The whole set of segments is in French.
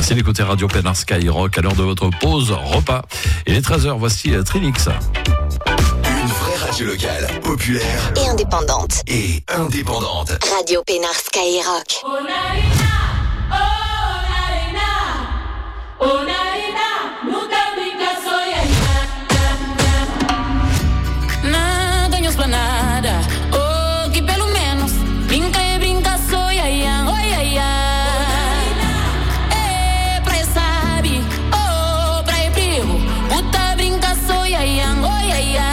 Merci d'écouter Radio Pénard Skyrock à l'heure de votre pause repas. Il est 13h, voici Trinix. Une vraie radio locale, populaire et indépendante. Radio Pénard Skyrock. Nada, oh, que pelo menos brinca e brinca, sou ia ia, oh ia ia. Pra sabe, oh, pra primo, puta brinca, sou ia ia, oh ia ia.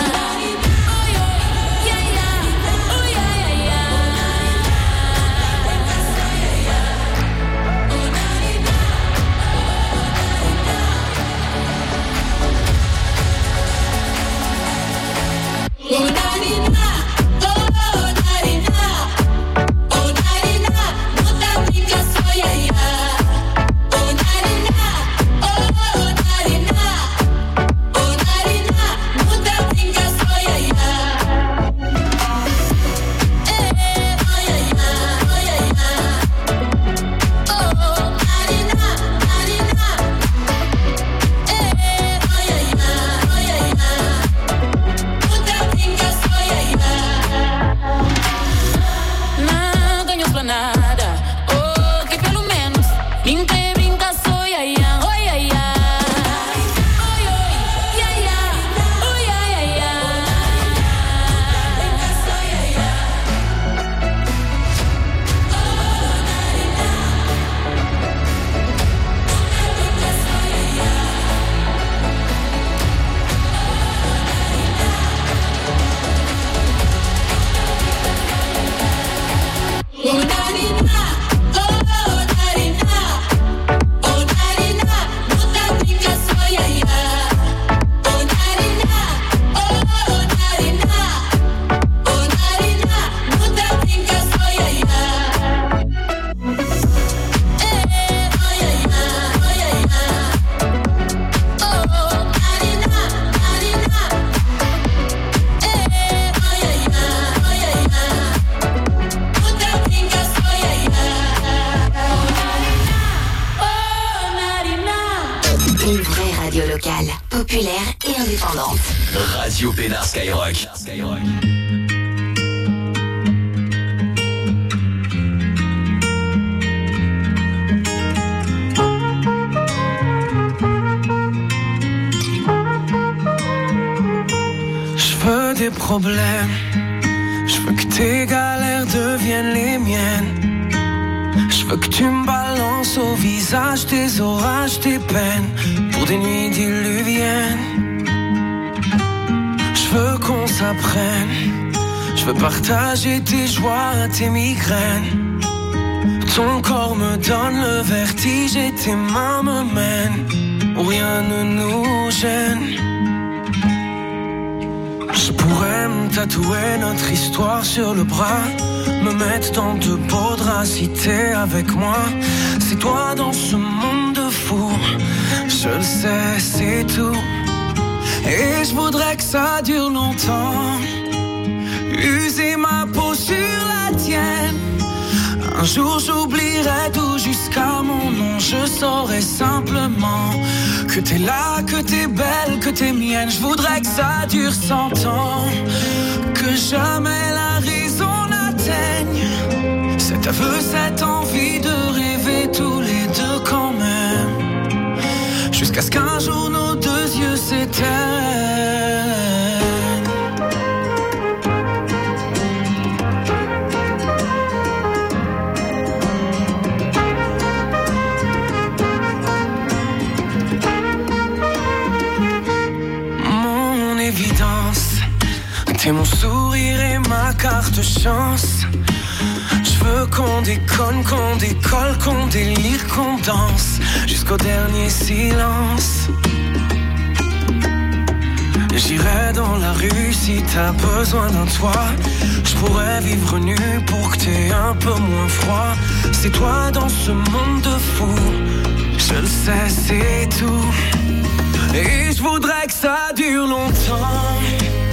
Populaire et indépendante. Radio Pénard Skyrock. Je veux des problèmes. Je veux que tes galères deviennent les miennes. Je veux que tu me balances au visage tes orages, tes peines, pour des nuits diluviennes. Je veux qu'on s'apprenne. Je veux partager tes joies, tes migraines. Ton corps me donne le vertige et tes mains me mènent où rien ne nous gêne. Je pourrais me tatouer notre histoire sur le bras, me mettre dans de beaux draps si t'es avec moi. C'est toi dans ce monde de fou, je le sais, c'est tout. Et je voudrais que ça dure longtemps, user ma peau sur la tienne. Un jour j'oublierai tout jusqu'à mon nom. Je saurai simplement que t'es là, que t'es belle, que t'es mienne. Je voudrais que ça dure 100 ans, que jamais la raison n'atteigne cet aveu, cette envie de rêver tous les deux quand même, jusqu'à ce qu'un jour nos deux yeux s'éteignent. Mon évidence, t'es mon sourire et ma carte chance. Je veux qu'on déconne, qu'on décolle, qu'on délire, qu'on danse jusqu'au dernier silence. J'irai dans la rue si t'as besoin d'un toit. Je pourrais vivre nu pour que t'aies un peu moins froid. C'est toi dans ce monde de fou, je le sais, c'est tout. Et je voudrais que ça dure longtemps,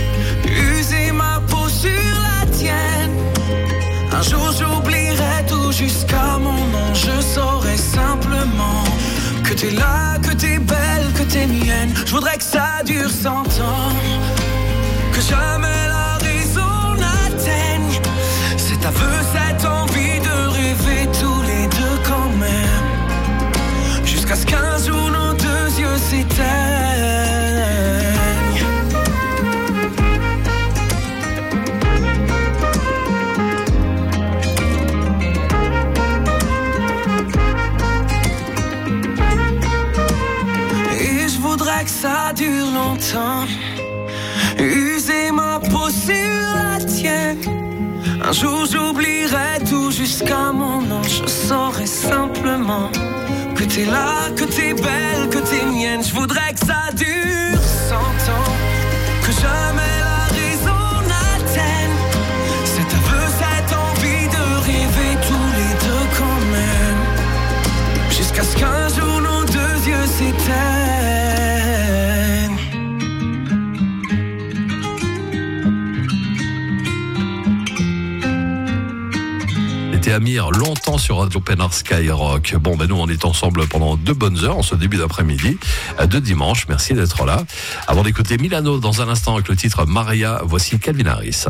user ma peau sur la tienne. Un jour j'oublierai tout jusqu'à mon nom, je saurais simplement que t'es là, que t'es belle, que t'es mienne. Je voudrais que ça dure 100 ans, que jamais la raison n'atteigne cet aveu, cette envie de rêver tous les deux quand même, jusqu'à ce qu'un jour nos deux yeux s'éteignent. Que ça dure longtemps, user ma peau sur la tienne. Un jour j'oublierai tout jusqu'à mon nom, je saurais simplement que t'es là, que t'es belle, que t'es mienne. Je voudrais que ça dure 100 ans, que jamais la raison n'atteigne cet aveu, cette envie de rêver tous les deux quand même, jusqu'à ce qu'un jour nos deux yeux s'éteignent. Amir, longtemps sur Radio Pénard Skyrock. Bon, ben nous, on est ensemble pendant 2 bonnes heures en ce début d'après-midi de dimanche. Merci d'être là. Avant d'écouter Milano dans un instant avec le titre Maria, voici Calvin Harris.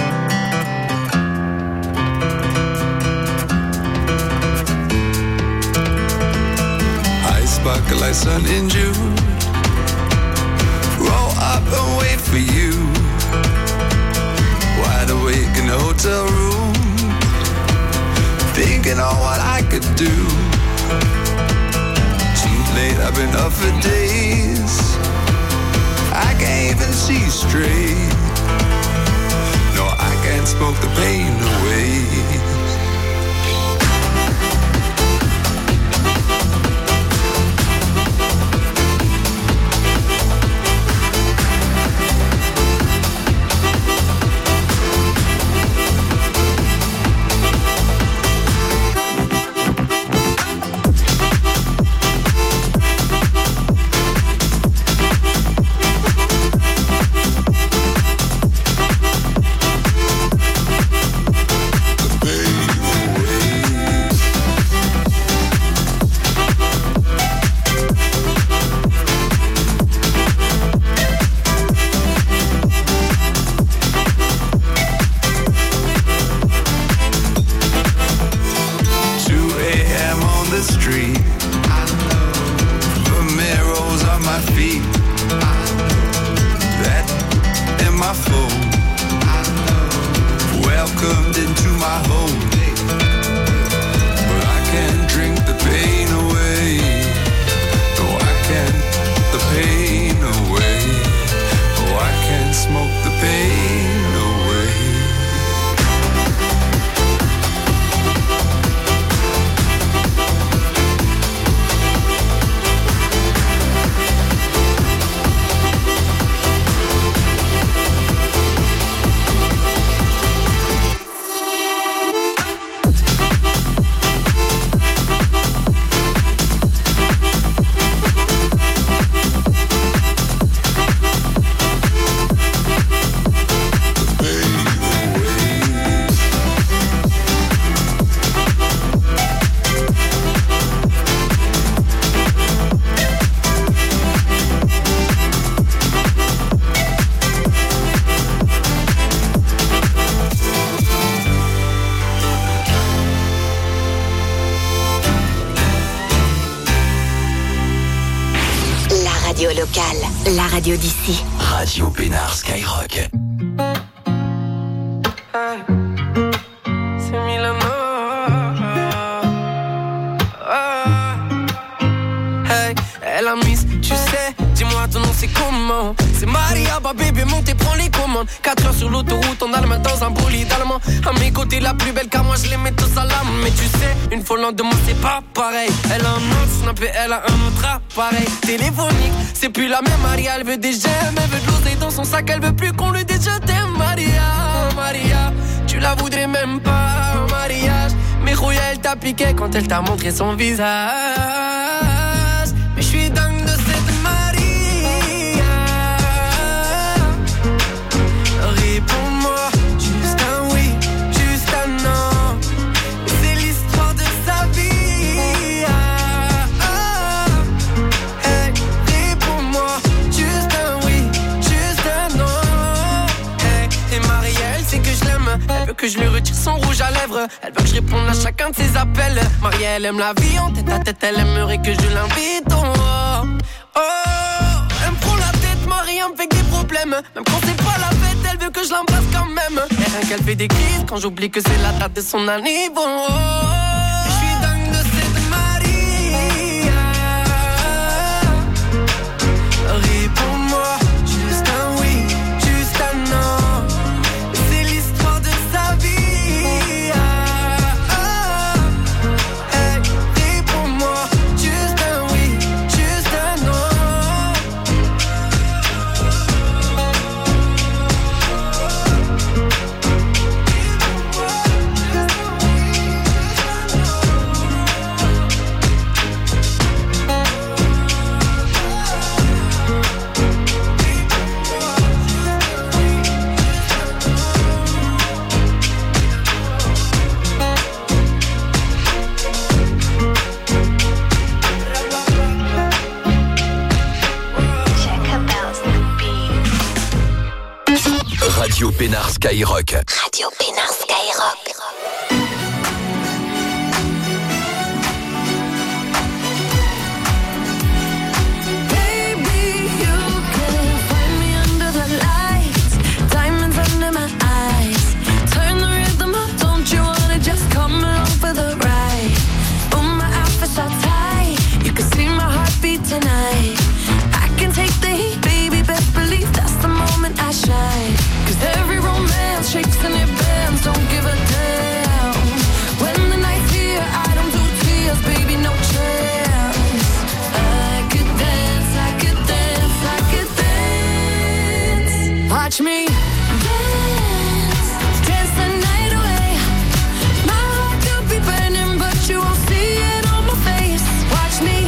I sparkle like sun in June. Roll up and wait for you. Wide awake in the hotel room, thinking on what I could do. Too late, I've been up for days. I can't even see straight. No, I can't smoke the pain away. La radio d'ici. Radio Pénard Skyrock. C'est Milano. Hey, elle a mise, tu sais, dis-moi ton nom c'est comment? C'est Maria, bah bébé, monte et prends les commandes. 4 heures sur l'autoroute, en allemand dans un bolide allemand. À mes côtés, la plus belle car moi je les mets tous à l'âme. Mais tu sais, une folle en demande c'est pas pareil. Elle a un autre snap et elle a un autre appareil téléphonique, c'est plus la même Maria. Elle veut des gemmes, elle veut de l'oseille dans son sac. Elle veut plus qu'on lui dise je t'aime Maria. Maria, tu la voudrais même pas en mariage. Mais Rouya elle t'a piqué quand elle t'a montré son visage. Mais je suis dingue de cette Maria. Réponds-moi, juste un oui, juste un non. C'est l'histoire lui retire son rouge à lèvres. Elle veut que je réponde à chacun de ses appels. Marie, elle aime la vie en tête à tête, elle aimerait que je l'invite. Oh, oh, elle me prend la tête, Marie, elle me fait que des problèmes. Même quand c'est pas la fête, elle veut que je l'embrasse quand même. Et rien qu'elle fait des crises quand j'oublie que c'est la date de son anniversaire. Oh, je suis dingue de cette Marie. Réponds-moi, juste un oui, juste un non. C'est l'histoire de sa vie. Hey, réponds-moi, juste un oui, juste un non. Radio Pénard Skyrock. Radio Pénard Skyrock. Tonight, I can take the heat, baby. Best believe that's the moment I shine. 'Cause every romance shakes and it bends. Don't give a damn. When the night's here, I don't do tears, baby. No chance. I could dance, I could dance, I could dance. Watch me dance, dance the night away. My heart could be burning, but you won't see it on my face. Watch me.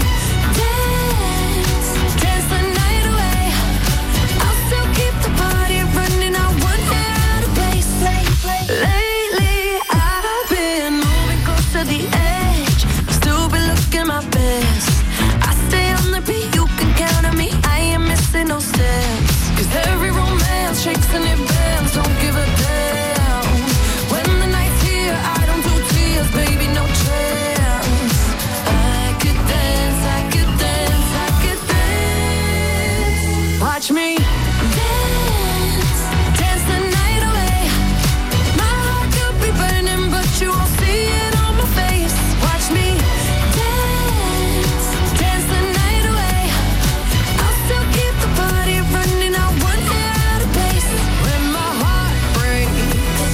Lately, I've been moving close to the edge. Still be looking my best. I stay on the beat, you can count on me. I ain't missing no steps. 'Cause every romance shakes and it bends. Don't give a damn. When the night's here, I don't do tears, baby, no chance. I could dance, I could dance, I could dance. Watch me. You won't see it on my face. Watch me dance, dance the night away. I'll still keep the party running. I won't get out of place. When my heart breaks,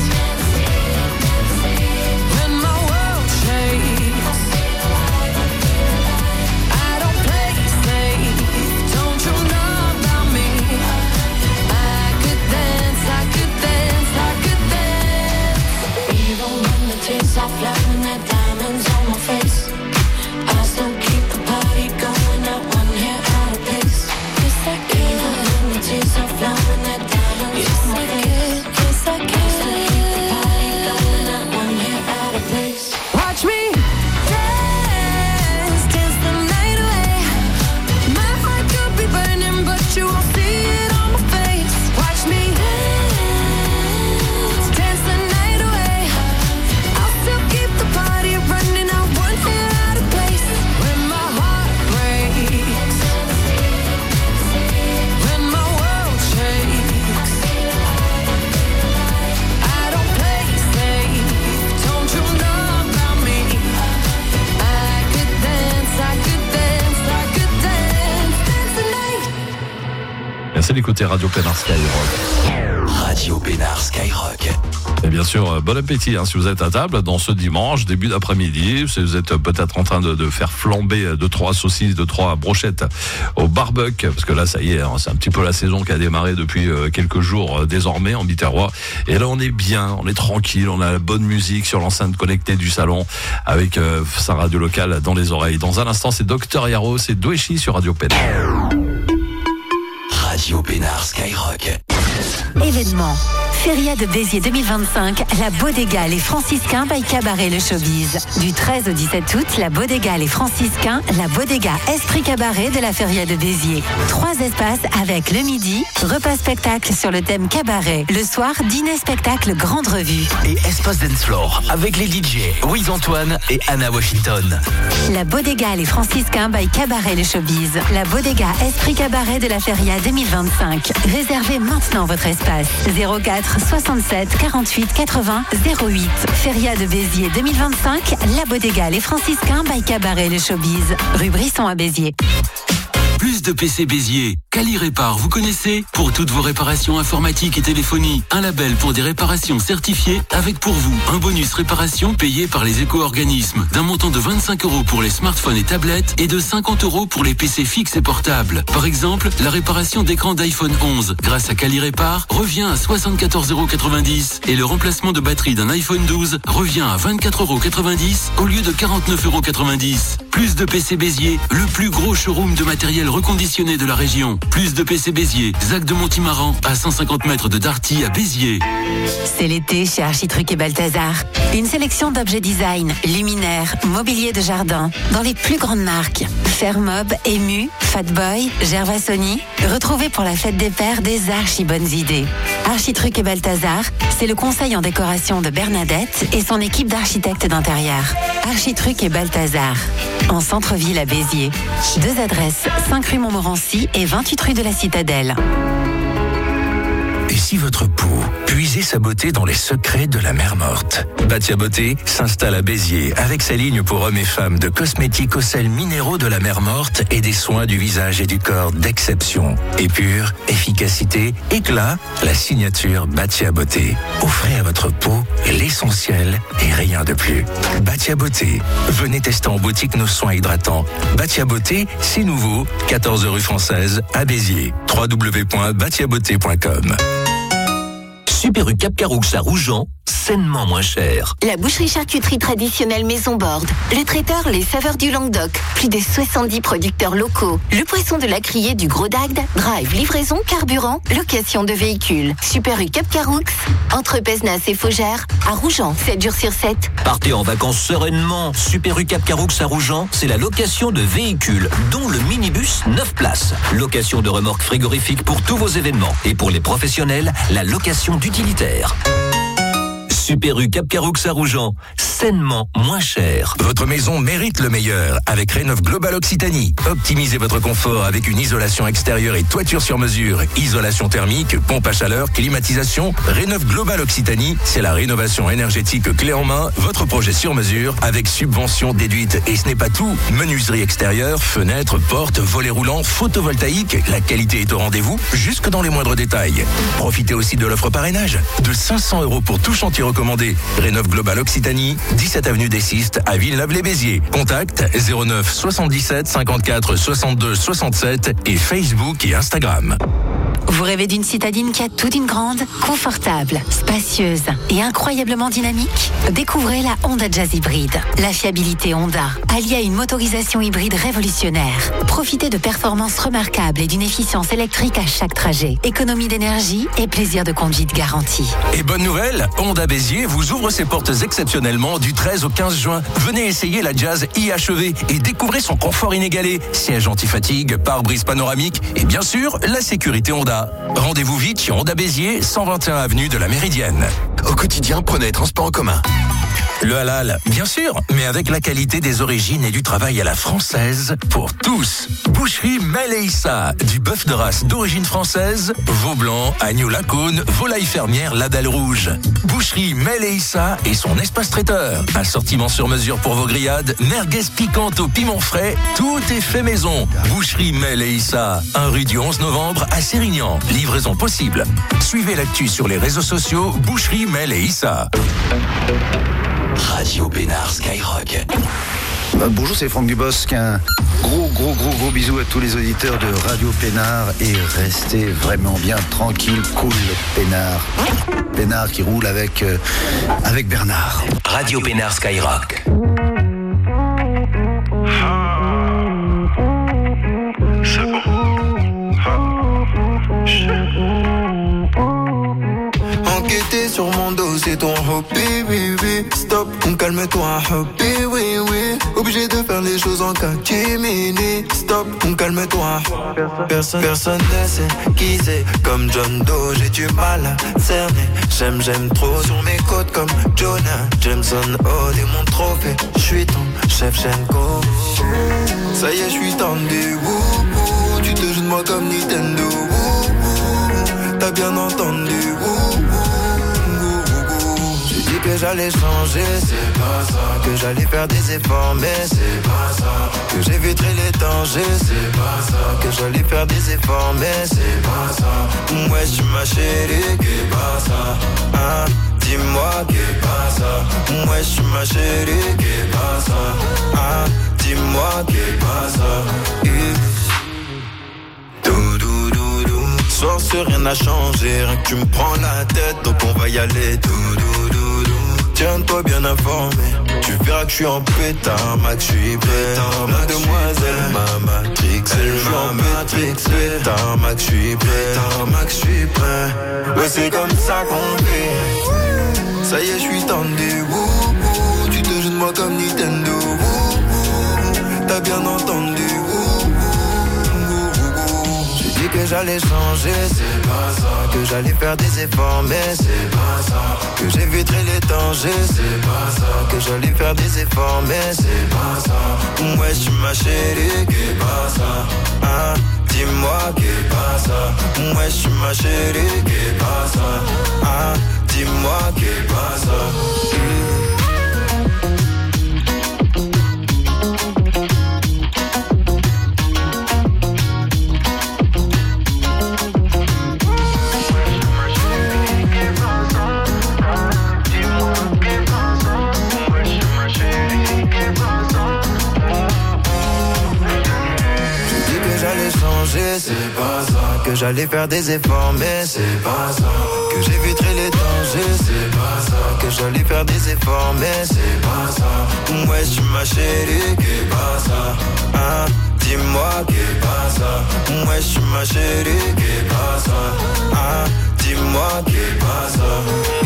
when my world shakes, I don't play safe. Don't you know about me? I could dance, I could dance, I could dance. Even when the tears are flowing, the diamonds on my face, I still keep the party going. Not one hair out of place. Yes, I can. Even when the tears are flowing, the diamonds on my face. Yes, I can. Still keep the party going. Not one hair out of place. Watch me dance, dance the night away. My heart could be burning, but you won't see it on my face. Watch me dance, dance the night away. I'll still keep the party running. I won't get out of place. When my heart breaks, when my world shakes, I don't play safe. Don't you know about me? I could dance, I could dance, I could dance, dance the night. Merci d'écouter Radio Pénard Skyrock. Radio Pénard Skyrock. Et bien sûr, bon appétit si vous êtes à table dans ce dimanche, début d'après-midi. Si vous êtes peut-être en train de faire flamber 2-3 saucisses, 2-3 brochettes au barbecue, parce que là, ça y est, c'est un petit peu la saison qui a démarré depuis quelques jours désormais en Biterrois. Et là, on est bien, on est tranquille, on a la bonne musique sur l'enceinte connectée du salon avec sa radio locale dans les oreilles. Dans un instant, c'est Dr Yaro, c'est Doeshi sur Radio Pénard. Radio Pénard Skyrock. Événement, Feria de Béziers 2025, la Bodega Les Franciscains by Cabaret Le Showbiz. Du 13 au 17 août, la Bodega Les Franciscains, la Bodega Esprit Cabaret de la Feria de Béziers. 3 espaces avec le midi, repas spectacle sur le thème cabaret. Le soir, dîner spectacle grande revue. Et Espace Dance Floor avec les DJ Louise Antoine et Anna Washington. La Bodega Les Franciscains by Cabaret Le Showbiz. La Bodega Esprit Cabaret de la Feria 2025. Réservez maintenant votre espace. 04 67 48 80 08. Feria de Béziers 2025, la Bodega Les Franciscains by Cabaret Le Showbiz. Rue Brisson à Béziers. Plus de PC Béziers. Cali Répare, vous connaissez? Pour toutes vos réparations informatiques et téléphonie, un label pour des réparations certifiées avec pour vous un bonus réparation payé par les éco-organismes d'un montant de 25 € pour les smartphones et tablettes et de 50 € pour les PC fixes et portables. Par exemple, la réparation d'écran d'iPhone 11 grâce à Cali Répare revient à 74,90 € et le remplacement de batterie d'un iPhone 12 revient à 24,90 € au lieu de 49,90 €. Plus de PC Béziers, le plus gros showroom de matériel reconditionné de la région. Plus de PC Béziers, Zac de Montimaran, à 150 mètres de Darty à Béziers. C'est l'été chez Architruc et Balthazar. Une sélection d'objets design, luminaires, mobilier de jardin, dans les plus grandes marques. Fairmob, Emu, Fatboy, Gervasoni. Retrouvez pour la fête des pères des archi bonnes idées. Architruc et Balthazar, c'est le conseil en décoration de Bernadette et son équipe d'architectes d'intérieur. Architruc et Balthazar, en centre-ville à Béziers. 2 adresses, 5 rue Montmorency et 28 rue de la Citadelle. Et si votre peau puisait sa beauté dans les secrets de la mer morte? Batia Beauté s'installe à Béziers avec sa ligne pour hommes et femmes de cosmétiques aux sels minéraux de la mer morte et des soins du visage et du corps d'exception. Épure, efficacité, éclat, la signature Batia Beauté. Offrez à votre peau l'essentiel et rien de plus. Batia Beauté. Venez tester en boutique nos soins hydratants. Batia Beauté, c'est nouveau, 14 rue Française à Béziers. www.batiabeauté.com. Super U Cap Caroux à Rougeant, sainement moins cher. La boucherie-charcuterie traditionnelle Maison Borde. Le traiteur Les Saveurs du Languedoc. Plus de 70 producteurs locaux. Le poisson de la Criée du Gros d'Agde. Drive, livraison, carburant, location de véhicules. Super U Cap Caroux. Entre Pézenas et Faugères. À Rougeant, 7 jours sur 7. Partez en vacances sereinement. Super U Cap Caroux à Rougeant, c'est la location de véhicules, dont le minibus 9 places. Location de remorques frigorifiques pour tous vos événements. Et pour les professionnels, la location d'utilitaires. Super U Cap Caroux à Rougeant, sainement moins cher. Votre maison mérite le meilleur avec Rénov Global Occitanie. Optimisez votre confort avec une isolation extérieure et toiture sur mesure. Isolation thermique, pompe à chaleur, climatisation. Rénov Global Occitanie, c'est la rénovation énergétique clé en main. Votre projet sur mesure avec subvention déduite. Et ce n'est pas tout. Menuiserie extérieure, fenêtres, portes, volets roulants, photovoltaïque. La qualité est au rendez-vous jusque dans les moindres détails. Profitez aussi de l'offre parrainage de 500 € pour tout chantier recommandé. Rénov Global Occitanie, 17 avenue des Sistes à Villeneuve-les-Béziers. Contact 09 77 54 62 67 et Facebook et Instagram. Vous rêvez d'une citadine qui a tout d'une grande, confortable, spacieuse et incroyablement dynamique? Découvrez la Honda Jazz hybride. La fiabilité Honda, alliée à une motorisation hybride révolutionnaire. Profitez de performances remarquables et d'une efficience électrique à chaque trajet. Économie d'énergie et plaisir de conduite garanti. Et bonne nouvelle, Honda Béziers vous ouvre ses portes exceptionnellement du 13 au 15 juin. Venez essayer la Jazz IHEV et découvrez son confort inégalé. Siège anti-fatigue, pare-brise panoramique et bien sûr, la sécurité Honda. Rendez-vous vite chez Honda Béziers, 121 avenue de la Méridienne. Au quotidien, prenez les transports en commun. Le halal, bien sûr, mais avec la qualité des origines et du travail à la française pour tous. Boucherie Mel et Issa, du bœuf de race d'origine française, veau blanc, agneau lacône, volaille fermière, label rouge. Boucherie Mel et Issa et son espace traiteur. Assortiment sur mesure pour vos grillades, merguez piquante au piment frais, tout est fait maison. Boucherie Mel et Issa, 1 rue du 11 novembre à Sérignan. Livraison possible. Suivez l'actu sur les réseaux sociaux, Boucherie Mel et Issa. Radio Pénard Skyrock. Bonjour, c'est Franck Dubosc. Un gros bisou à tous les auditeurs de Radio Pénard et restez vraiment bien tranquille, cool, Pénard. Pénard qui roule avec Bernard. Radio Pénard Skyrock. C'est bon. Ok. t'es ton hobby, oui, oui. Stop, calme-toi, hobby, oui, oui. Obligé de faire les choses en catimini. Stop, calme-toi. Personne ne sait qui c'est. Comme John Doe, j'ai du mal à cerner. J'aime trop sur mes côtes comme Jonah Jameson. Oh, et mon trophée, j'suis ton chef Shenko. Ça y est, j'suis tendu. Tu te joues de moi comme Nintendo. T'as bien entendu. J'ai dit que j'allais changer, c'est pas ça. Que j'allais faire des efforts, mais c'est pas ça. Que j'éviterai les dangers, c'est pas ça. Que j'allais faire des efforts, mais c'est pas ça. Ouais, tu ma chérie, qu'est pas ça. Hein? Dis-moi qu'est pas ça. Ouais, tu ma chérie, qu'est pas ça. Hein? Dis-moi qu'est pas ça. Soir sur rien n'a changé, rien que tu me prends la tête, donc on va y aller. Tiens-toi bien informé, tu verras que je suis en pétard, Max, je suis prêt. Mademoiselle m'a matrixé, je suis en matrixé. Pétard, Max, je suis prêt. Max, je suis prêt. Ouais, c'est comme ça qu'on fait. Ça y est, je suis tendu. Tu te joues de moi comme Nintendo. T'as bien entendu. Que j'allais changer, c'est pas ça. Que j'allais faire des efforts, mais c'est pas ça. Que j'éviterai les dangers, c'est pas ça. Que j'allais faire des efforts, mais c'est pas ça. Ouais, j'suis ma chérie, qu'est pas ça. Hein? Dis-moi qu'est pas ça. Ouais, j'suis ma chérie, qu'est pas ça. Hein? Dis-moi qu'est pas ça. C'est pas ça. Que j'allais faire des efforts, mais c'est pas ça. Que j'éviterai les dangers, c'est pas ça. Que j'allais faire des efforts, mais c'est pas ça. Ouais, j'suis ma chérie, qu'est pas ça. Hein? Dis-moi qu'est pas ça. Ouais, j'suis ma chérie, qu'est pas ça. Hein? Dis-moi qu'est pas ça.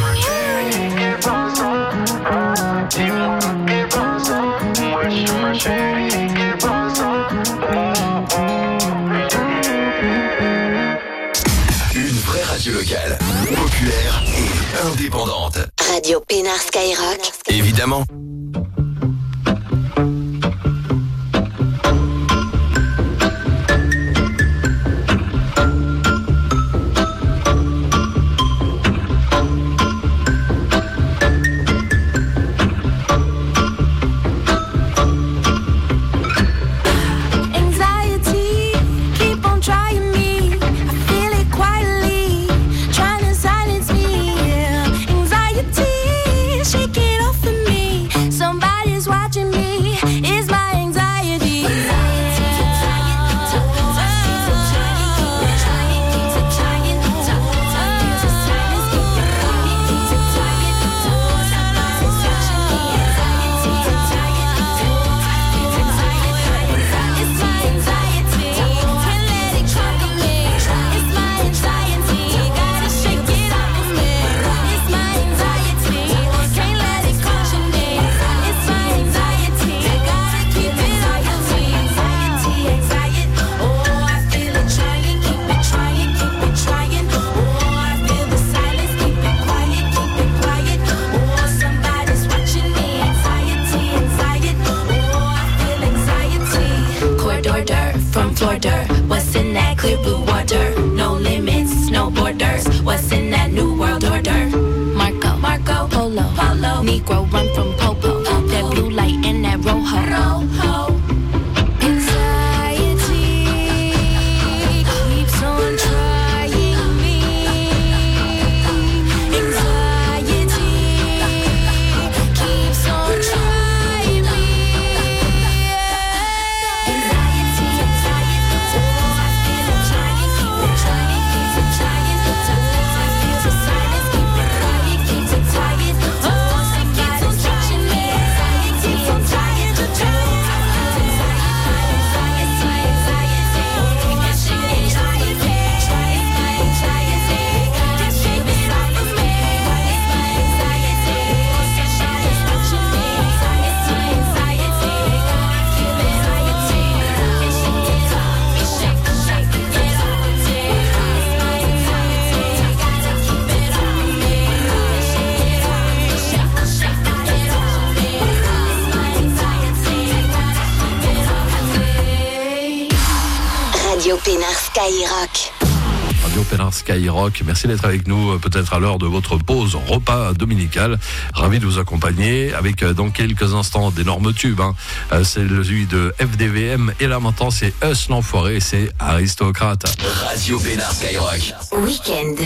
Dis-moi qu'est pas ça. Ouais, j'suis ma chérie, qu'est pas ça. Radio locale, populaire et indépendante. Radio Pénard Skyrock. Évidemment. Sometimes Pénard Skyrock. Radio Pénard Skyrock, merci d'être avec nous, peut-être à l'heure de votre pause repas dominical. Ravi de vous accompagner avec dans quelques instants d'énormes tubes. C'est celui de FDVM et là maintenant c'est Us l'enfoiré, c'est Aristocrate. Radio Pénard Skyrock. Weekend.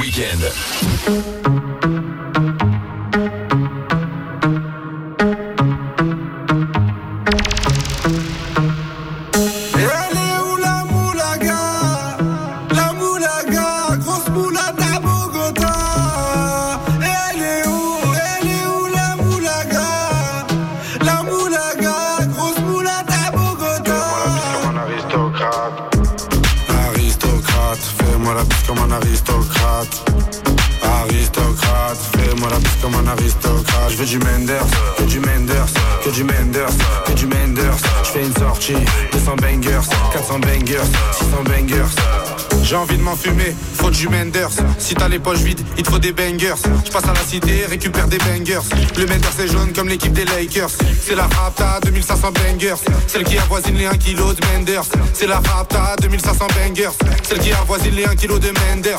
Comme un aristocrate, je veux du Menders, que du Menders, que du Menders, que du Menders. Je fais une sortie, 200 bangers, 400 bangers, 600 bangers. J'ai envie de m'enfumer, faut du Menders. Si t'as les poches vides, il te faut des bangers. Je passe à la cité, récupère des bangers. Le Menders est jaune comme l'équipe des Lakers. C'est la Rapta, 2500 bangers. Celle qui avoisine les 1 kg de Menders. C'est la Rapta, 2500 bangers. Celle qui avoisine les 1 kg de Menders.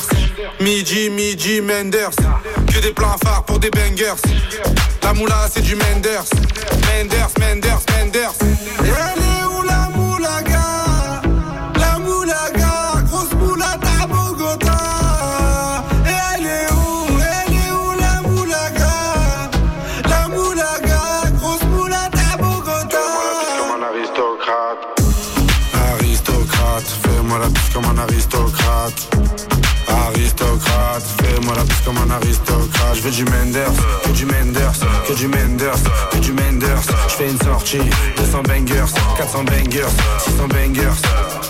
Midi, Menders. Que des plans phares pour des bangers. La moula c'est du Menders. Menders. Elle est où la moulaga? La moulaga, grosse moulata à Bogota. Elle est où la moulaga? La moulaga, grosse moulata à Bogota. Fais-moi la piste comme un aristocrate. Aristocrate, fais-moi la piste comme un aristocrate. Aristocrate, fais-moi la piste comme un aristocrate. Je veux du Menders, que du Menders, que du Menders, que du Menders. Je fais une sortie, 200 bangers, 400 bangers, 600 bangers.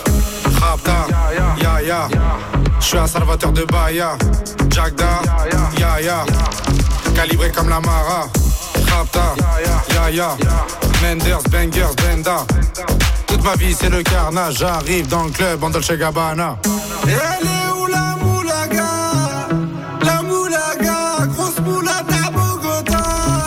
Rapta, ya. Je suis un salvateur de Bahia. Jagda, ya. Calibré comme la Mara. Rapta, ya. Menders, bangers, benda. Toute ma vie c'est le carnage. J'arrive dans le club en Dolce Gabbana. Et elle est où la moulaga? La moulaga, grosse moulata à Bogota.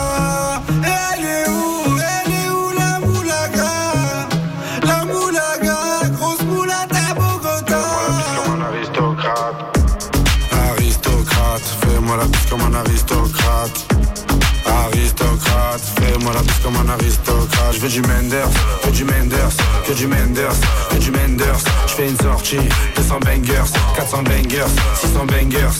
Elle est où la moulaga? La moulaga, grosse moulata à Bogota. Fais-moi la piste comme un aristocrate. Aristocrate, fais-moi la piste comme un aristocrate. Aristocrate, fais-moi la piste comme un aristocrate. Je veux du Menders, que du Menders, que du Menders, que du Menders. Je fais une sortie, 200 bangers, 400 bangers, 600 bangers.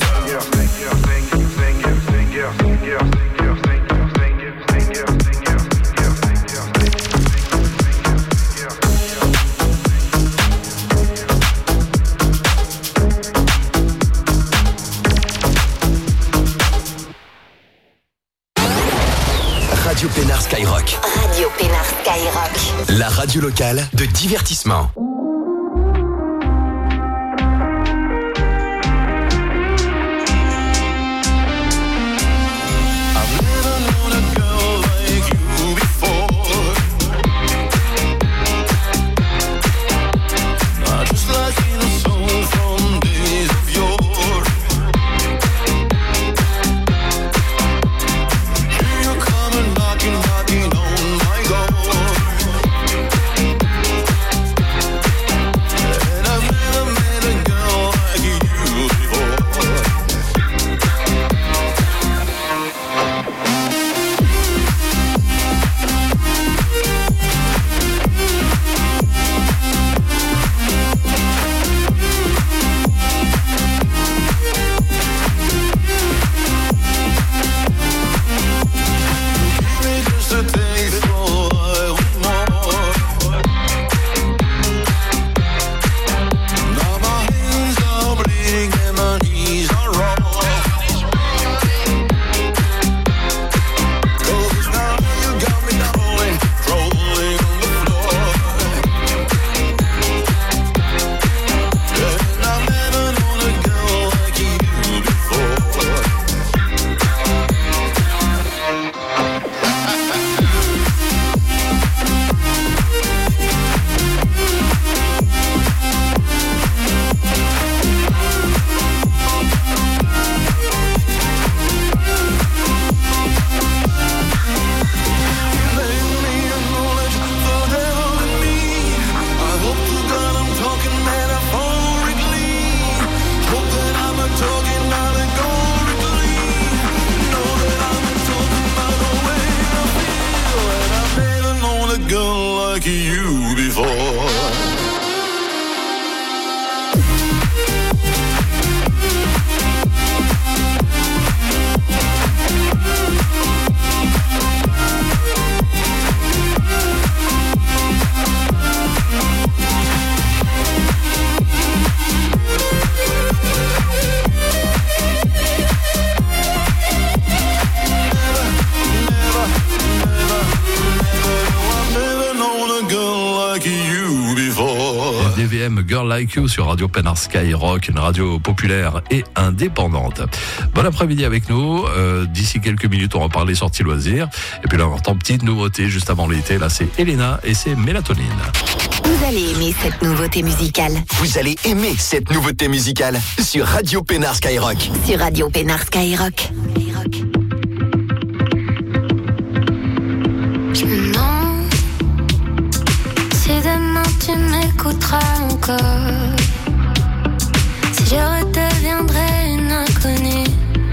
Radio Pénard Skyrock. Radio Pénard Skyrock. La radio locale de divertissement. Knocking on my door. like you before. DVM Girl Like You sur Radio Pénard Skyrock, une radio populaire et indépendante. Bon après-midi avec nous. D'ici quelques minutes, on va parler sorties loisirs. Et puis là, on entend petite nouveauté juste avant l'été. Là, c'est Elena et c'est Mélatonine. Vous allez aimer cette nouveauté musicale. Vous allez aimer cette nouveauté musicale sur Radio Pénard Skyrock. Sur Radio Pénard Skyrock. Je me demande si demain tu m'écouteras encore, si je redeviendrai une inconnue,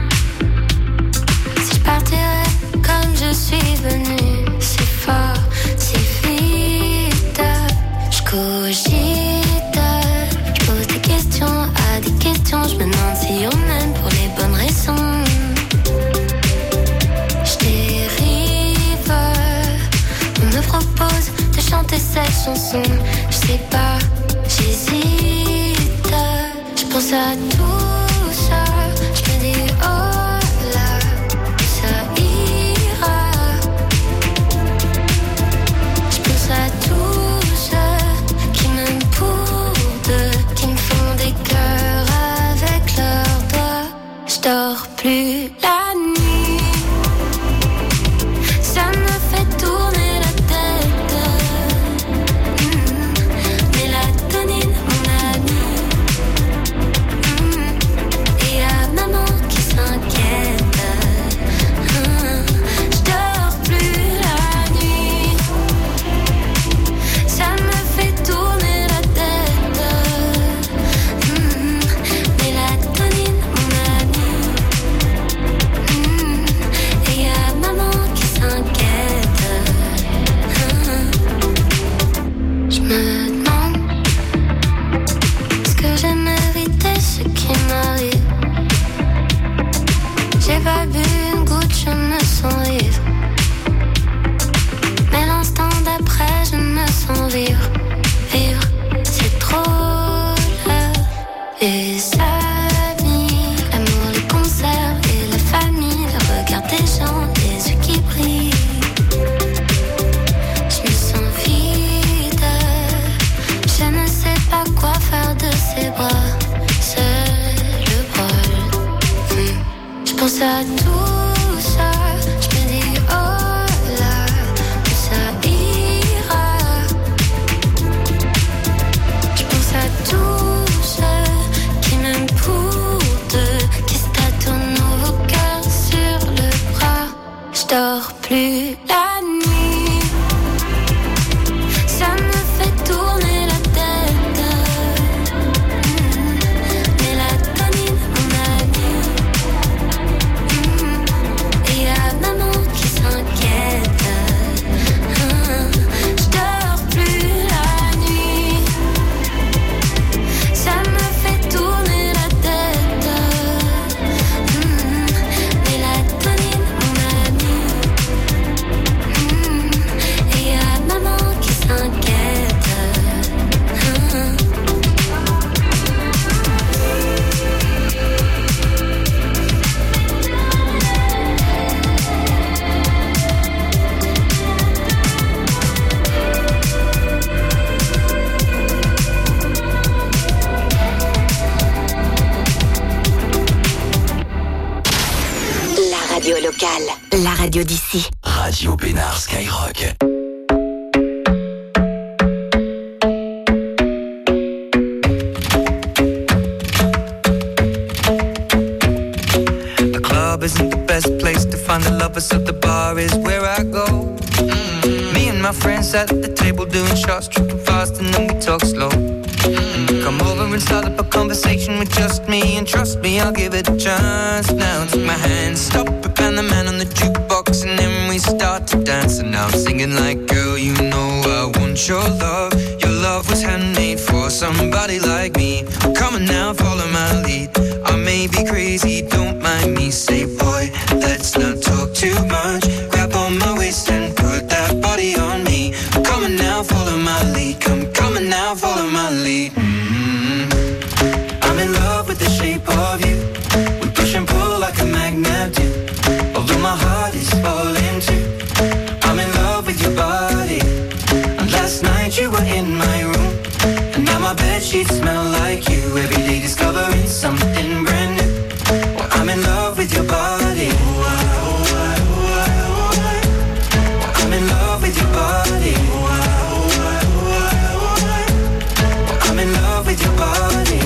si je partirai comme je suis venue, si fort, si vite. Je cogite, je pose des questions à des questions, je me demande si on m'aime pour les bonnes raisons. Je dérive, on me propose de chanter cette chanson, je sais pas, j'hésite, je pense à tout ça, je me dis oh là, ça ira, je pense à tous ceux qui m'aiment pour deux, qui me font des cœurs avec leurs doigts, je dors plus la nuit, ça me fait tourner la tête. Mélatonine, mon ami. Et y'a maman qui s'inquiète. Je dors plus la nuit. Ça me fait tourner la tête. Mélatonine, mon ami. Et y'a maman qui s'inquiète. Je me demande, est-ce que j'aime éviter ce qui m'arrive? J'ai pas bu une goutte, je me sens ivre. Mais l'instant d'après, je me sens vivre. Vivre, c'est trop là. Les amis, l'amour, les concerts et la famille, le regard des gens, les yeux qui brillent. Je me sens vide, je ne sais pas quoi faire de ces bras. Seul le brûle. Je pense à tout ça, je me dis oh là, ça ira. Je pense à tous ceux qui m'aiment pour deux, qui se tatouent nos cœurs sur le bras. Je dors plus la nuit, ça me fait tourner la tête. Mélatonine, mon ami. Et y'a maman qui s'inquiète. Je dors plus la nuit, ça me fait tourner la tête. Mélatonine, mon ami. Et y'a maman qui s'inquiète. La radio locale, la radio d'ici. Radio Pénard Skyrock. The club isn't the best place to find the lovers, so the bar is where I go. Me and my friends at the table doing shots, tripping fast, and then we talk slow. Come over and start up a conversation with just me, and trust me, I'll give it a chance. Now take my hand, stop it, and the man on the jukebox box and then we start to dance. And now I'm singing like, girl, you know I want your love. Your love was handmade for somebody like me. Come on now, follow my lead. I may be crazy, don't mind me. Say, boy, let's not talk too much. Grab on my waist and put that body on me. Come on now, follow my lead. Come on now, follow my lead. I'm in love with the shape of you. We push and pull like a magnet do. Although my heart is falling too. I'm in love with your body. And last night you were in my room. And now my bedsheets smell like you. Every day discovering something brand new. Well, I'm in love with your body. I'm in love with your body. I'm in love with your body.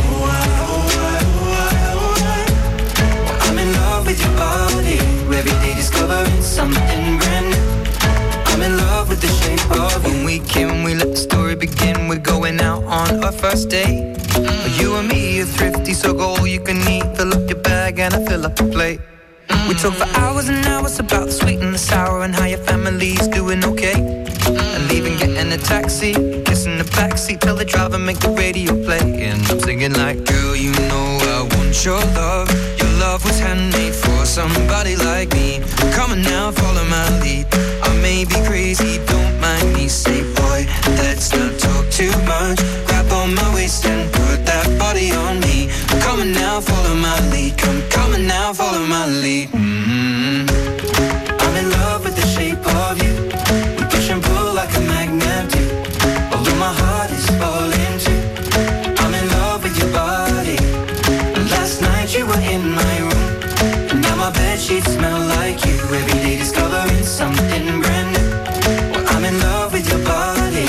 I'm in love with your body. Every day discovering something brand new. I'm in love with the shape of when we came, we let the story begin. We're going out on our first date. You and me are thrifty, so go all you can eat. Fill up your bag and I fill up the plate. We talk for hours and hours about the sweet and the sour and how your family's doing okay. And leaving, getting a taxi, kissing the backseat, tell the driver make the radio play. And I'm singing like, girl, you know I want your love. Your love was handmade for somebody like me. Come on now, follow my lead. I may be crazy, don't mind me. Say, boy, let's not talk too much. Grab on my waist and put that body on me. Come on now, follow my lead. Come on now, follow my lead. I'm in love with the shape of you. We push and pull like a magnet do. Although my heart is falling too. I'm in love with your body. And last night you were in my room. And now my bedsheets smell like you. Every day discovering something brand new. Well, I'm in love with your body.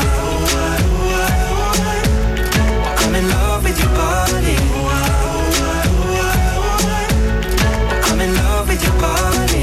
I'm in love with your body. I'm in love with your body.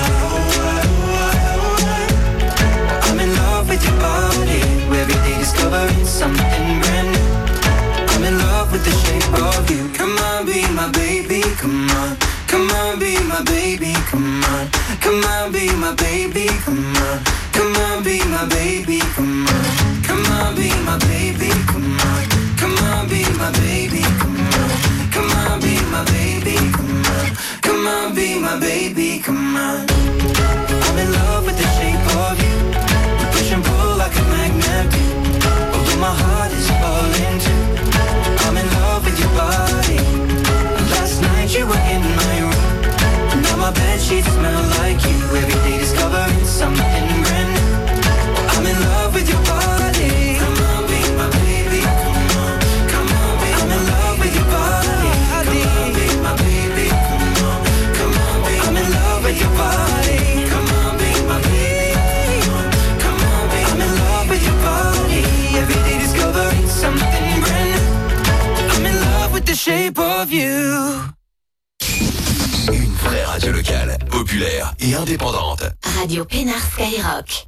I'm in love with your body. Every day discovering something brand new. I'm in love with the shape of you. Come on, be my baby, come on. Come on, be my baby, come on. Come on, be my baby, come on. Come on, be my baby, come on. Come on, be my baby, come on. Come on, be my baby, come on. Come on, be my baby, come on. Come on, be my baby, come on. I'm in love with the shape of you. We push and pull like a magnet do. Although my heart is falling too. I'm in love with your body. Last night you were in my room. Now my bedsheets smell like you. Every day discovering something brand new. I'm in love with your body. Come on, be my baby. Come on, come on, be I'm in love with your body. Come on, be my baby. Come on, come on, be I'm in love with your body. Come on, be my baby. Come on, be I'm in love with your body. Every day discovering something brand new. I'm in love with the shape of you. Une vraie radio locale, populaire et indépendante. Radio Pénard Skyrock.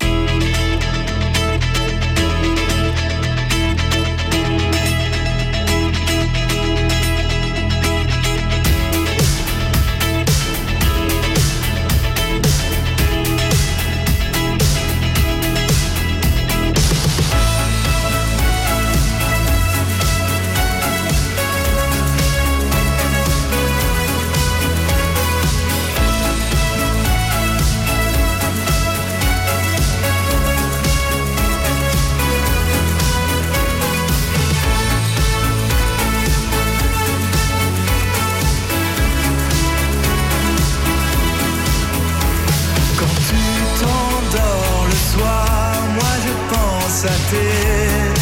À tes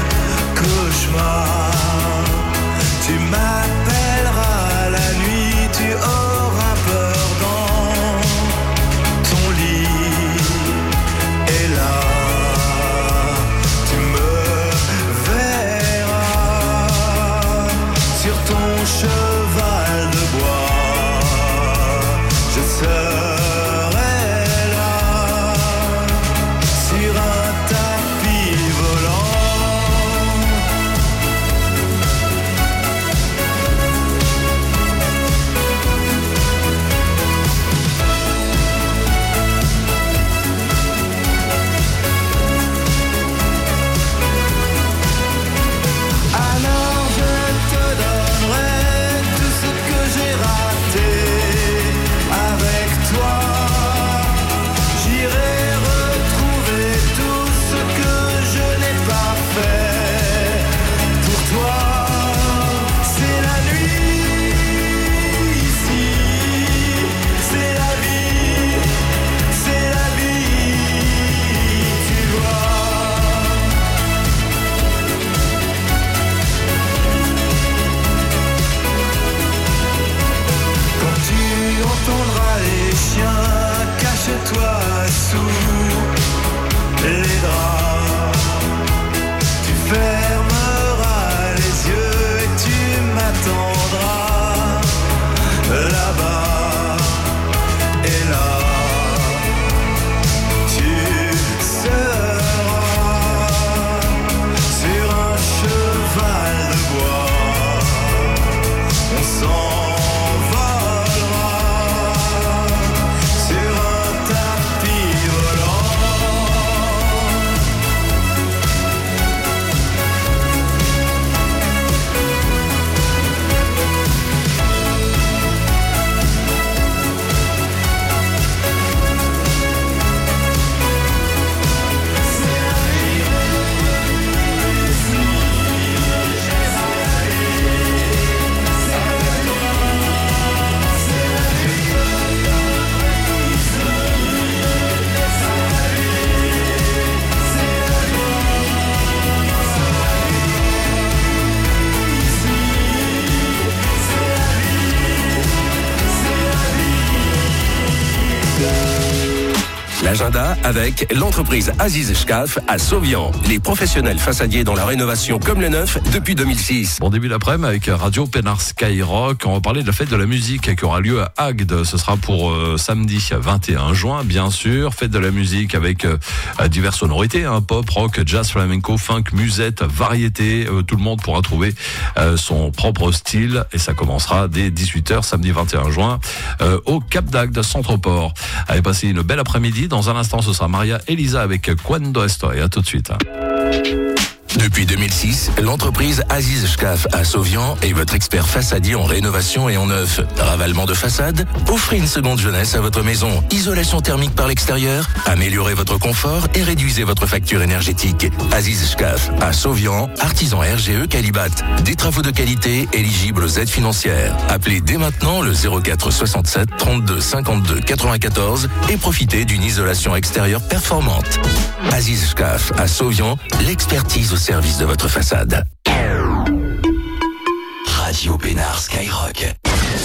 cauchemars, tu m'appelleras la nuit, tu auras peur dans ton lit, et là tu me verras sur ton cheval de bois, je serai là sur un tapis volant. sous les draps. Tu fermeras les yeux et tu m'attendras là-bas et là. Tu seras sur un cheval de bois. On s'envolera sur un tapis volant. L'agenda avec l'entreprise Aziz Shkaf à Sauvian. Les professionnels façadiers dans la rénovation comme le neuf depuis 2006. Bon début d'après-midi avec Radio Pénard Skyrock. On va parler de la fête de la musique qui aura lieu à Agde. Ce sera pour samedi 21 juin, bien sûr. Fête de la musique avec diverses sonorités, pop, rock, jazz, flamenco, funk, musette, variété. Tout le monde pourra trouver son propre style et ça commencera dès 18h samedi 21 juin au Cap d'Agde, Centre-Port. Allez, passez une belle après-midi. Dans un instant, ce sera Maria Elisa avec Quando Estoy. À tout de suite. Depuis 2006, l'entreprise Aziz Shkaf à Sauvian est votre expert façadier en rénovation et en neuf. Ravalement de façade, offrez une seconde jeunesse à votre maison. Isolation thermique par l'extérieur, améliorez votre confort et réduisez votre facture énergétique. Aziz Shkaf à Sauvian, artisan RGE Calibat. Des travaux de qualité éligibles aux aides financières. Appelez dès maintenant le 04 67 32 52 94 et profitez d'une isolation extérieure performante. Aziz Shkaf à Sauvian, l'expertise au service de votre façade. Radio Pénard Skyrock.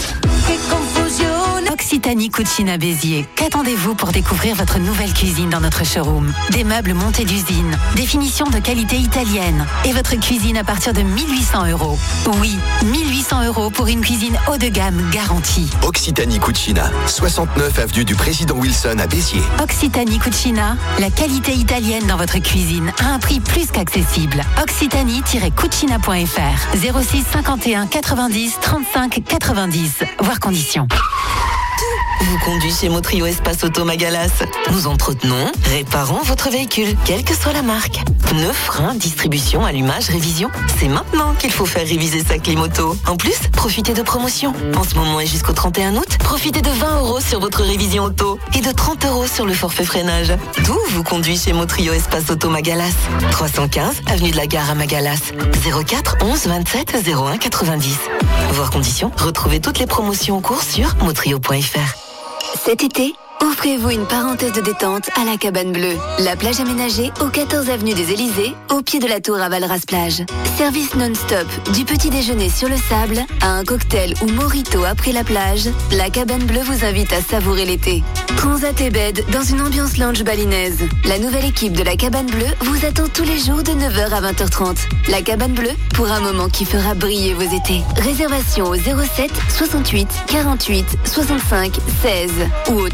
Occitanie Cucina Béziers. Qu'attendez-vous pour découvrir votre nouvelle cuisine dans notre showroom? Des meubles montés d'usine, des finitions de qualité italienne et votre cuisine à partir de 1800 €. Oui, 1800 € pour une cuisine haut de gamme garantie. Occitanie Cucina, 69 avenue du Président Wilson à Béziers. Occitanie Cucina, la qualité italienne dans votre cuisine à un prix plus qu'accessible. Occitanie-cucina.fr 06 51 90 35 90. Voir conditions. Vous conduisez Motrio Espace Auto Magalas. Nous entretenons, réparons votre véhicule, quelle que soit la marque. Pneus, freins, distribution, allumage, révision. C'est maintenant qu'il faut faire réviser sa clim auto. En plus, profitez de promotions. En ce moment et jusqu'au 31 août, profitez de 20 € sur votre révision auto et de 30 € sur le forfait freinage. D'où vous conduisez chez Motrio Espace Auto Magalas. 315 avenue de la Gare à Magalas. 04 11 27 01 90. Voir conditions, retrouvez toutes les promotions en cours sur motrio.fr. Cet été, offrez-vous une parenthèse de détente à la Cabane Bleue. La plage aménagée au 14 avenue des Élysées, au pied de la tour à Valras-Plage. Service non-stop, du petit déjeuner sur le sable à un cocktail ou mojito après la plage, la Cabane Bleue vous invite à savourer l'été. Transat et bed dans une ambiance lounge balinaise. La nouvelle équipe de la Cabane Bleue vous attend tous les jours de 9h à 20h30. La Cabane Bleue, pour un moment qui fera briller vos étés. Réservation au 07 68 48 65 16 ou au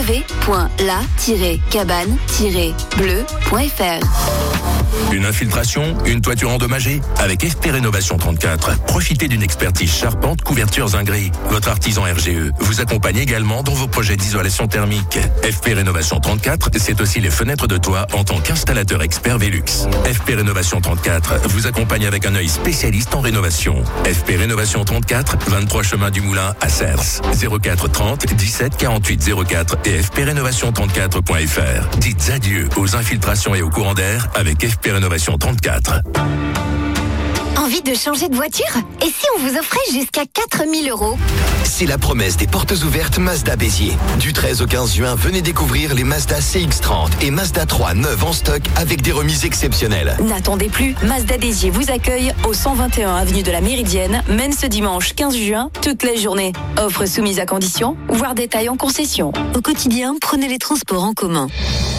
www.la-cabane-bleu.fr. Une infiltration, une toiture endommagée? Avec FP Rénovation 34, profitez d'une expertise charpente, couvertures ingris. Votre artisan RGE vous accompagne également dans vos projets d'isolation thermique. FP Rénovation 34, c'est aussi les fenêtres de toit en tant qu'installateur expert Velux. FP Rénovation 34 vous accompagne avec un œil spécialiste en rénovation. FP Rénovation 34, 23 chemin du Moulin à Cers. 04 30 17 48 04 et fprénovation34.fr. Dites adieu aux infiltrations et aux courants d'air avec FP Rénovation 34. Envie de changer de voiture? Et si on vous offrait jusqu'à 4 000 €? C'est la promesse des portes ouvertes Mazda Béziers. Du 13 au 15 juin, venez découvrir les Mazda CX-30 et Mazda 3 neuves en stock avec des remises exceptionnelles. N'attendez plus, Mazda Béziers vous accueille au 121 avenue de la Méridienne, même ce dimanche 15 juin, toute la journée. Offre soumise à condition, voire détail en concession. Au quotidien, prenez les transports en commun.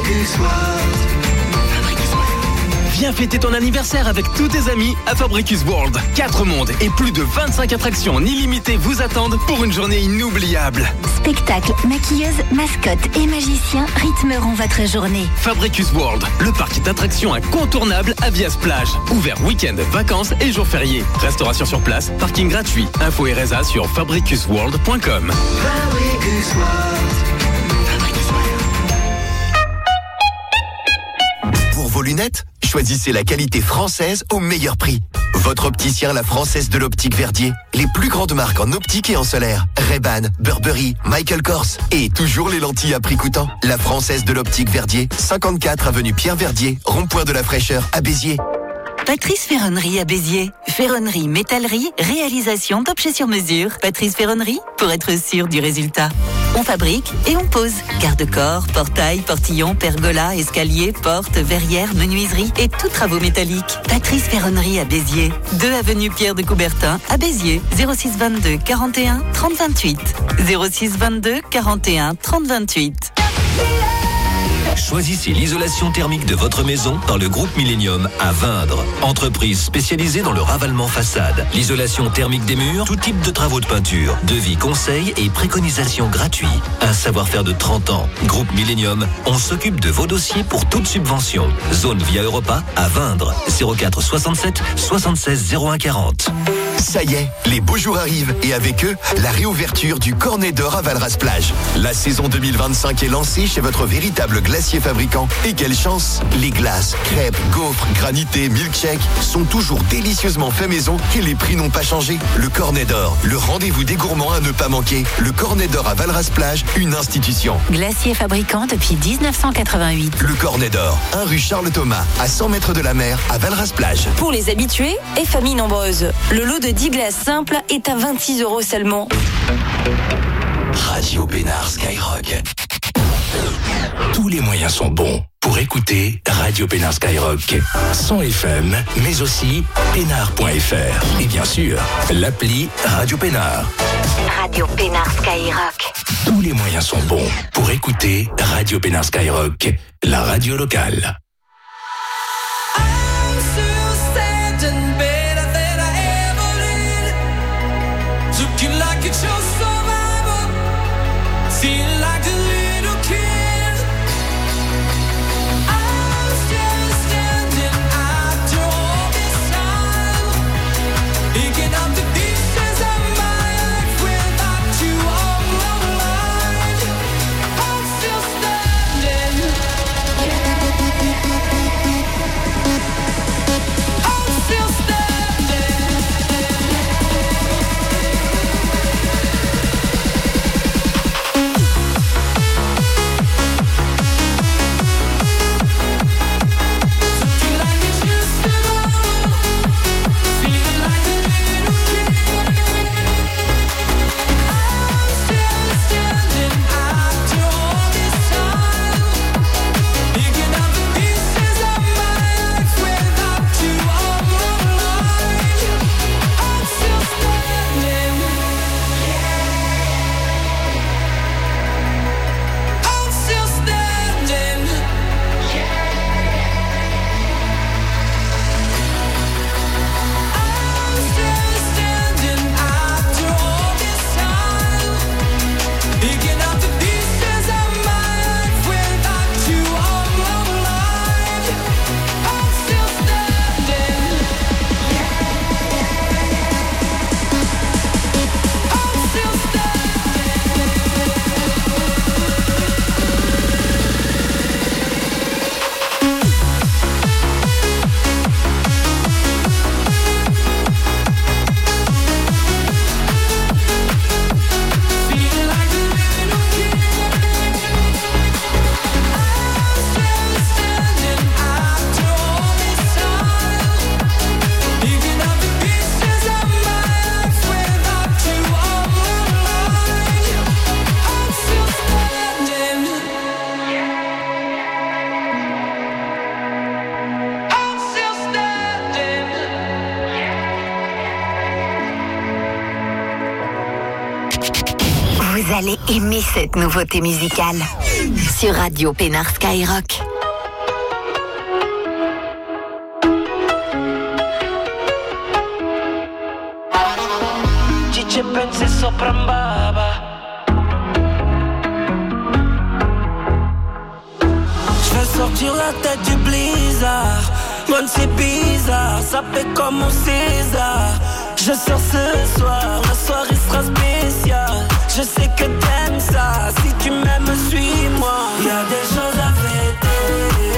Viens fêter ton anniversaire avec tous tes amis à Fabricus World. 4 mondes et plus de 25 attractions illimitées vous attendent pour une journée inoubliable. Spectacles, maquilleuses, mascottes et magiciens rythmeront votre journée. Fabricus World, le parc d'attractions incontournable à Vias-Plage. Ouvert week-end, vacances et jours fériés. Restauration sur place, parking gratuit. Info et résa sur fabricusworld.com. Fabricus Pour vos lunettes, choisissez la qualité française au meilleur prix. Votre opticien La Française de l'Optique Verdier. Les plus grandes marques en optique et en solaire. Ray-Ban, Burberry, Michael Kors. Et toujours les lentilles à prix coûtant. La Française de l'Optique Verdier. 54 avenue Pierre Verdier. Rond-point de la Fraîcheur à Béziers. Patrice Ferronnerie à Béziers. Ferronnerie, métallerie, réalisation d'objets sur mesure. Patrice Ferronnerie, pour être sûr du résultat. On fabrique et on pose. Garde-corps, portail, portillon, pergola, escalier, porte, verrière, menuiserie et tout travaux métalliques. Patrice Ferronnerie à Béziers. 2 avenue Pierre de Coubertin à Béziers. 06 22 41 30 28. 06 22 41 30 28. Choisissez l'isolation thermique de votre maison dans le groupe Millennium à Vindre. Entreprise spécialisée dans le ravalement façade, l'isolation thermique des murs, tout type de travaux de peinture, devis, conseils et préconisations gratuits. Un savoir-faire de 30 ans. Groupe Millennium, on s'occupe de vos dossiers pour toute subvention. Zone Via Europa à Vindre. 04 67 76 01 40. Ça y est, les beaux jours arrivent et avec eux, la réouverture du Cornet d'Or à Valras-Plage. La saison 2025 est lancée chez votre véritable glacier fabricant. Et quelle chance! Les glaces, crêpes, gaufres, granités, milkshakes sont toujours délicieusement faits maison et les prix n'ont pas changé. Le Cornet d'Or, le rendez-vous des gourmands à ne pas manquer. Le Cornet d'Or à Valras-Plage, une institution. Glacier fabricant depuis 1988. Le Cornet d'Or, 1 rue Charles Thomas, à 100 mètres de la mer, à Valras-Plage. Pour les habitués et familles nombreuses, le lot de 10 glaces simples est à 26 € seulement. Radio Pénard Skyrock. Tous les moyens sont bons pour écouter Radio Pénard Skyrock. Son FM, mais aussi pénard.fr. Et bien sûr, l'appli Radio Pénard. Radio Pénard Skyrock. Tous les moyens sont bons pour écouter Radio Pénard Skyrock, la radio locale. It's your survival, feel like a little kid. I'm still standing after all this time, picking up the pieces of my life without you on my mind. I'm still standing. allez aimer cette nouveauté musicale. Sur Radio Pénard Skyrock. Ci pensi sopra un baba. Je vais sortir la tête du blizzard. Même c'est bizarre, ça fait comme au César. Je sors ce soir, la soirée sera spéciale. Je sais que t'aimes ça, si tu m'aimes, suis-moi. Y'a des choses à fêter.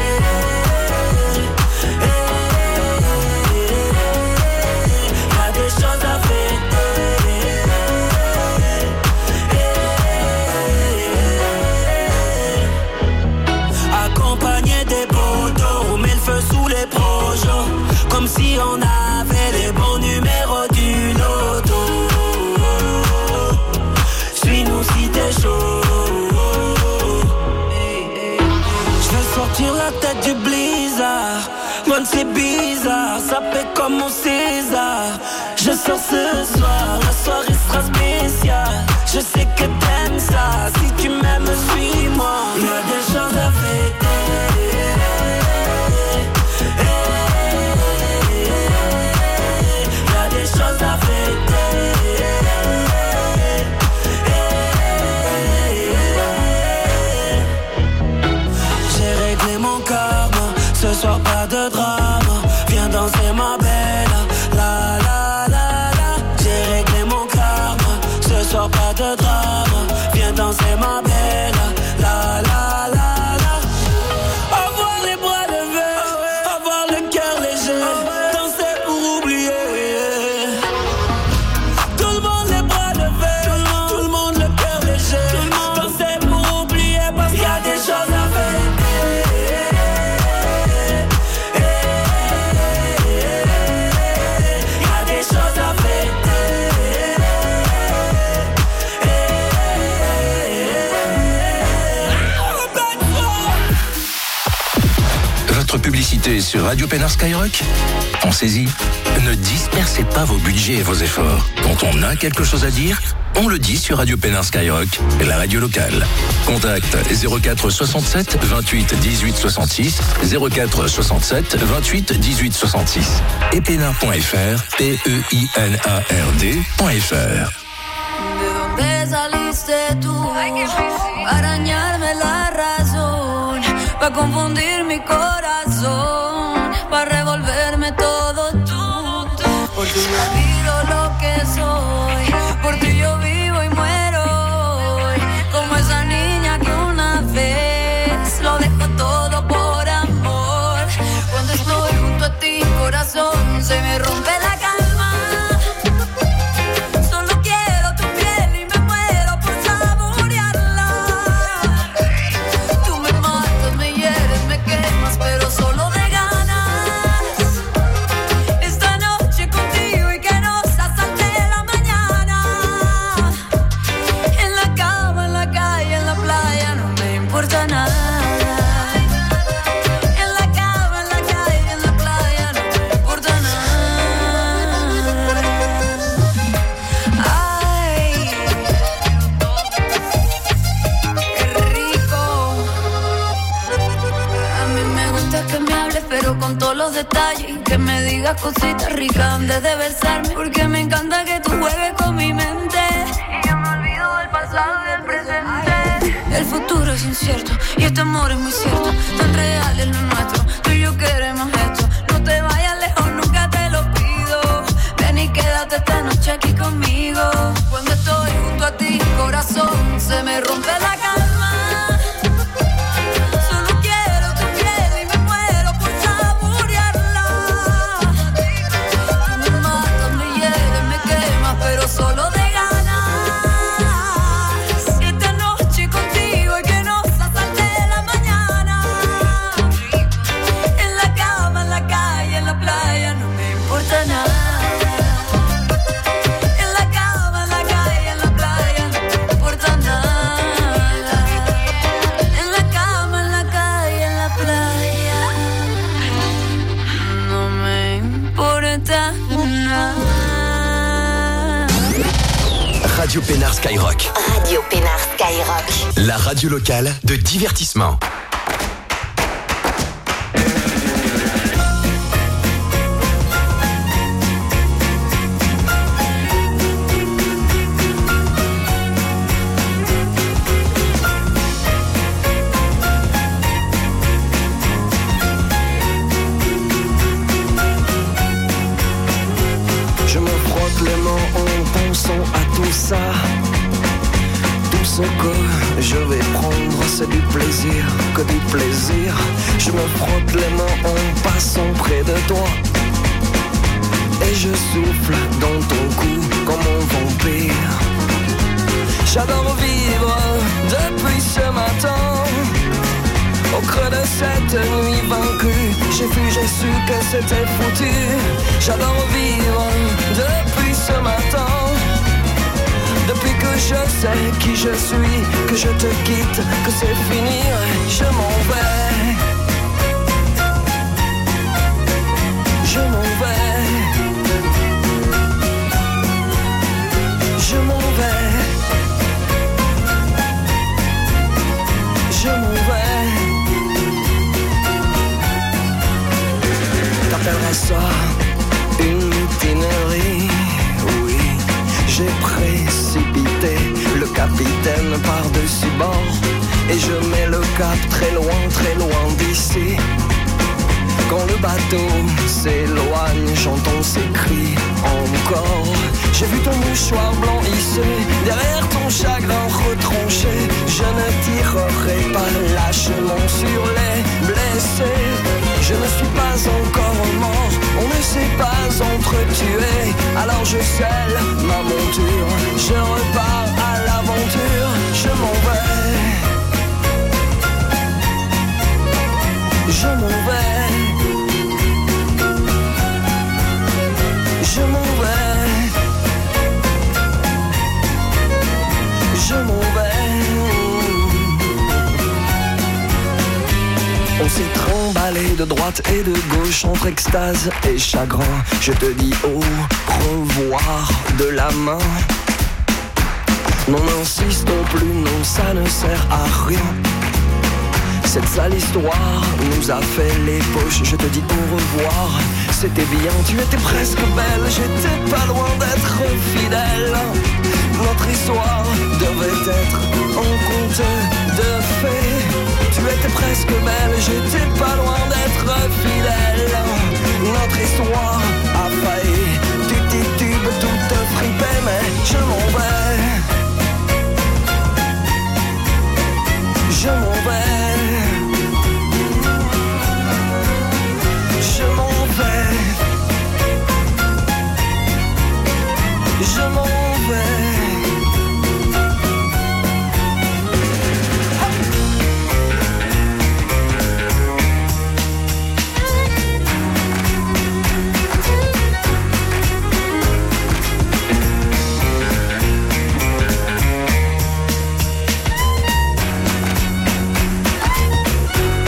Y'a des choses à fêter. Accompagné des poteaux, on met le feu sous les projets. Comme si on avait les bons numéros du loto. Suis-nous si t'es chaud. Je vais sortir la tête du blizzard. Man, c'est bizarre, ça fait comme au César. Je sors ce soir, la soirée sera spéciale. Je sais que t'aimes ça, si tu m'aimes, suis-moi. Y'a des choses à fêter. Y'a des choses à fêter. J'ai réglé mon karma, ce soir pas de drame. Viens danser ma belle, la la la la. J'ai réglé mon karma, ce soir pas de drame. Viens danser ma belle, la la la la. Avoir les bras levés, avoir le cœur léger, danser pour oublier. Tout le monde les bras levés, tout le monde le cœur léger, danser pour oublier parce qu'il y a des choses à faire. Votre publicité sur Radio Pénard Skyrock? Pensez-y. Ne dispersez pas vos budgets et vos efforts. Quand on a quelque chose à dire, on le dit sur Radio Pénard Skyrock, la radio locale. Contact 04 67 28 18 66, 04 67 28 18 66 et pénard.fr, PEINARD.fr. ¿De dónde saliste tú? Para dañarme la razón, para confundir mi corazón, para revolverme todo tú. Por ti yo olvido lo que soy, por ti yo vivo y muero hoy, como esa niña que una vez lo dejó todo por amor. Cuando estoy junto a ti, corazón, se me rompe la calma. Detalles, que me digas cositas ricas antes de besarme, porque me encanta que tú juegues con mi mente y yo me olvido del pasado y del presente. El futuro es incierto y este amor es muy cierto, tan real es lo nuestro, tú y yo queremos esto. No te vayas lejos, nunca te lo pido, ven y quédate esta noche aquí conmigo. Cuando estoy junto a ti, corazón, se me rompe la calma. Solo de ganas, esta noche contigo y que nos asalte la mañana. En la cama, en la calle, en la playa, no me importa nada. En la cama, en la calle, en la playa, no me importa nada. Radio Pénard Skyrock. Radio Pénard Skyrock. La radio locale de divertissement. Tout ce que je vais prendre, c'est du plaisir, que du plaisir. Je me frotte les mains en passant près de toi. Et je souffle dans ton cou comme un vampire. J'adore vivre depuis ce matin. Au creux de cette nuit vaincue, j'ai su que c'était foutu. J'adore vivre depuis ce matin. Depuis que je sais qui je suis, que je te quitte, que c'est fini, je m'en vais. Je m'en vais. Je m'en vais. Je m'en vais. T'appellerais ça une mutinerie? Oui, j'ai précipité le capitaine par-dessus bord. Et je mets le cap très loin d'ici. Quand le bateau s'éloigne, j'entends ces cris encore. J'ai vu ton mouchoir blanc hissé derrière ton chagrin retranché. Je ne tirerai pas lâchement sur les blessés. Je ne suis pas encore mort, on ne s'est pas entretué. Alors je scelle ma monture, je repars à l'aventure. Je m'en vais. Je m'en vais. Je m'en vais. Je m'en vais. On s'est trimballé de droite et de gauche entre extase et chagrin. Je te dis au revoir de la main. Non, n'insistons plus, non, ça ne sert à rien. Cette sale histoire nous a fait les poches. Je te dis au revoir, c'était bien. Tu étais presque belle, j'étais pas loin d'être fidèle. Notre histoire devait être un conte de fées. Tu étais presque belle, j'étais pas loin d'être fidèle. Notre histoire a failli, tu titubes, tout te fripé, mais je m'en vais.